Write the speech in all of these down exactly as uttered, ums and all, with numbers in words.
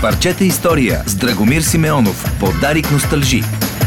Парчета история с Драгомир Симеонов по Дарик Носталжи.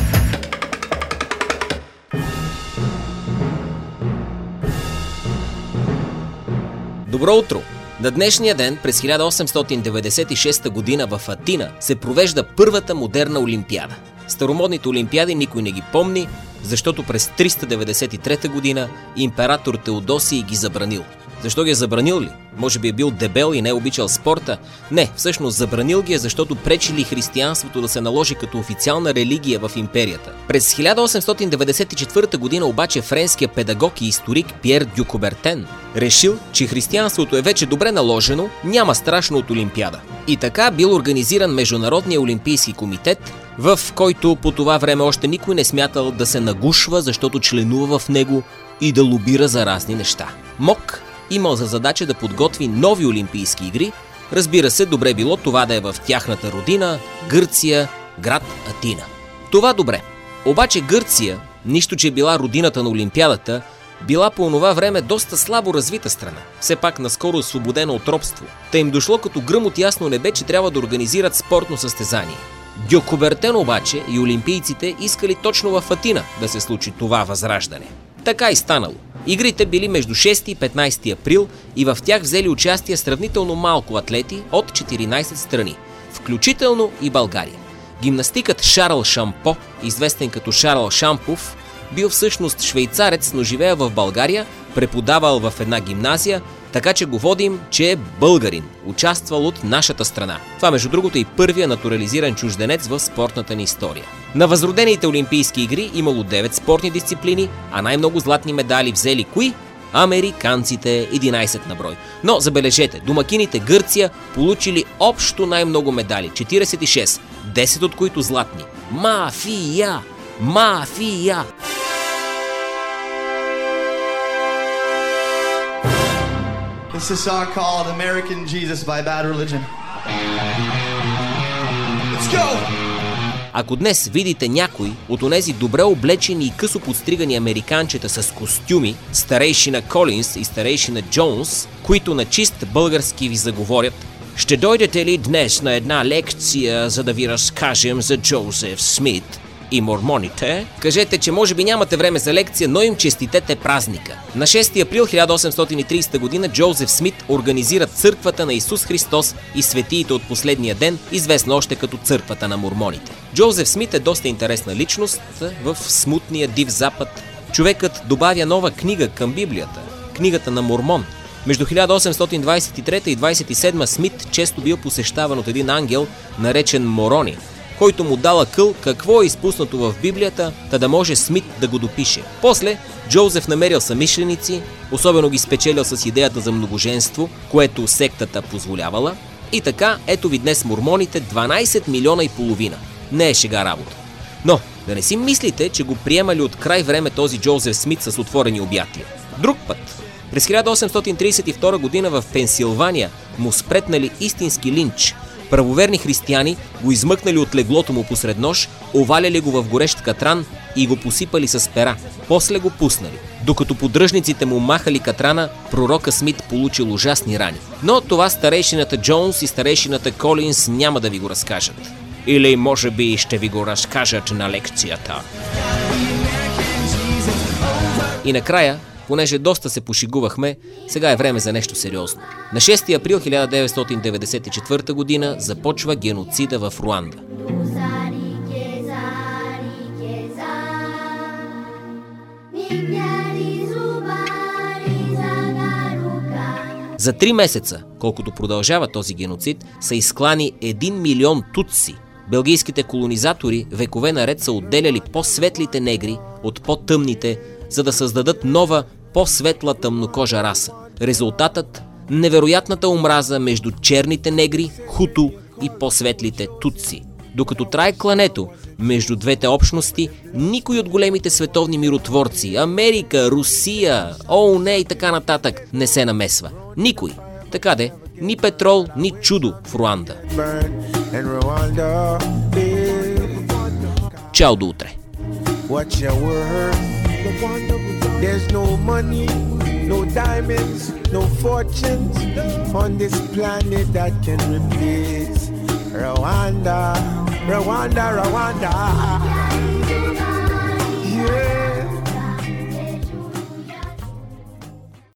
Добро утро! На днешния ден, през хиляда осемстотин деветдесет и шеста година в Атина, се провежда първата модерна олимпиада. Старомодните олимпиади никой не ги помни, защото през триста деветдесет и трета година император Теодосий ги забранил. Защо ги е забранил ли? Може би е бил дебел и не е обичал спорта? Не, всъщност забранил ги е, защото пречили християнството да се наложи като официална религия в империята. През хиляда осемстотин деветдесет и четвърта година обаче френският педагог и историк Пиер Дю Кубертен решил, че християнството е вече добре наложено, няма страшно от олимпиада. И така бил организиран Международния олимпийски комитет, в който по това време още никой не смятал да се нагушва, защото членува в него и да лобира за разни неща. МОК имал за задача да подготви нови олимпийски игри. Разбира се, добре било това да е в тяхната родина, Гърция, град Атина. Това добре. Обаче Гърция, нищо че била родината на олимпиадата, била по онова време доста слабо развита страна. Все пак наскоро освободена от робство. Та им дошло като гръм от ясно небе, че трябва да организират спортно състезание. Дю Кубертен обаче и олимпийците искали точно в Атина да се случи това възраждане. Така и станало. Игрите били между шести и петнайсети април и в тях взели участие сравнително малко атлети от четиринайсет страни, включително и България. Гимнастикът Шарл Шампо, известен като Шарл Шампов, бил всъщност швейцарец, но живея в България, преподавал в една гимназия, така че го водим, че е българин, участвал от нашата страна. Това между другото е и първия натурализиран чужденец в спортната ни история. На възродените олимпийски игри имало девет спортни дисциплини, а най-много златни медали взели кои? Американците, единайсет на брой. Но забележете, домакините Гърция получили общо най-много медали, четирийсет и шест, десет от които златни. Мафия! Мафия! It's a song called American Jesus by Bad Religion. Let's go! Ако днес видите някой от онези добре облечени и късо подстригани американчета с костюми, старейшина Колинс и старейшина Джонс, които на чист български ви заговорят: ще дойдете ли днес на една лекция, за да ви разкажем за Джозеф Смит и мормоните? Кажете, че може би нямате време за лекция, но им честитете празника. На шести април хиляда осемстотин и трийсета година Джозеф Смит организира църквата на Исус Христос и светиите от последния ден, известна още като църквата на мормоните. Джозеф Смит е доста интересна личност в смутния див запад. Човекът добавя нова книга към Библията, книгата на Мормон. Между хиляда осемстотин двайсет и трета и двайсет и седма Смит често бил посещаван от един ангел, наречен Морони, който му дал акъл какво е изпуснато в Библията, та да може Смит да го допише. После Джозеф намерил съмишленици, особено ги спечелил с идеята за многоженство, което сектата позволявала. И така, ето ви днес мормоните, дванайсет милиона и половина. Не е шега работа. Но да не си мислите, че го приемали от край време този Джозеф Смит с отворени обятия. Друг път. През хиляда осемстотин трийсет и втора година в Пенсилвания му спретнали истински линч. Правоверни християни го измъкнали от леглото му посред нощ, оваляли го в горещ катран и го посипали с пера. После го пуснали. Докато поддръжниците му махали катрана, пророка Смит получил ужасни рани. Но това старейшината Джонс и старейшината Колинс няма да ви го разкажат. Или може би ще ви го разкажат на лекцията. И накрая, понеже доста се пошигувахме, сега е време за нещо сериозно. На шести април хиляда деветстотин деветдесет и четвърта година започва геноцида в Руанда. За три месеца, колкото продължава този геноцид, са изклани един милион туци. Белгийските колонизатори векове наред са отделяли по-светлите негри от по-тъмните, за да създадат нова, по-светла тъмнокожа раса. Резултатът – невероятната омраза между черните негри, хуту и по-светлите туци. Докато трае клането между двете общности, никой от големите световни миротворци – Америка, Русия, ООН и така нататък – не се намесва. Никой. Така де, ни петрол, ни чудо в Руанда. Чао до утре! There's no money, no diamonds, no fortunes on this planet that can replace Rwanda, Rwanda, Rwanda.